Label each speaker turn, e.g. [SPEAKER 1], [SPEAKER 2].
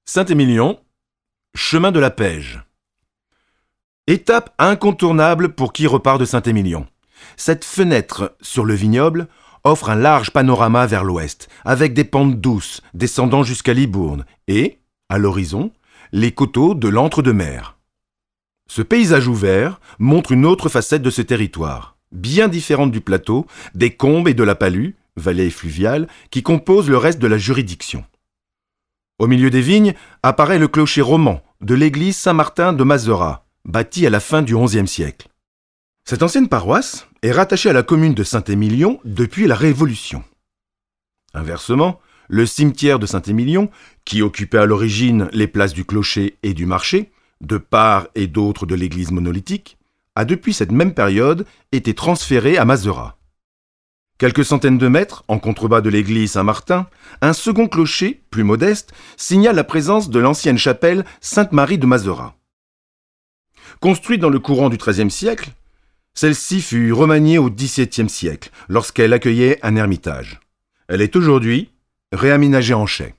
[SPEAKER 1] Saint-Émilion, chemin de la Pège. Étape incontournable pour qui repart de Saint-Émilion. Cette fenêtre sur le vignoble offre un large panorama vers l'ouest, avec des pentes douces descendant jusqu'à Libourne et, à l'horizon, les coteaux de l'Entre-deux-Mers. Ce paysage ouvert montre une autre facette de ce territoire, bien différente du plateau, des Combes et de la Palue, vallée fluviale, qui composent le reste de la juridiction. Au milieu des vignes apparaît le clocher roman de l'église Saint-Martin de Mazerat, bâti à la fin du XIe siècle. Cette ancienne paroisse est rattachée à la commune de Saint-Émilion depuis la Révolution. Inversement, le cimetière de Saint-Émilion, qui occupait à l'origine les places du clocher et du marché, de part et d'autre de l'église monolithique, a depuis cette même période été transféré à Mazerat. Quelques centaines de mètres, en contrebas de l'église Saint-Martin, un second clocher, plus modeste, signale la présence de l'ancienne chapelle Sainte-Marie de Mazerat. Construite dans le courant du XIIIe siècle, celle-ci fut remaniée au XVIIe siècle, lorsqu'elle accueillait un ermitage. Elle est aujourd'hui réaménagée en chai.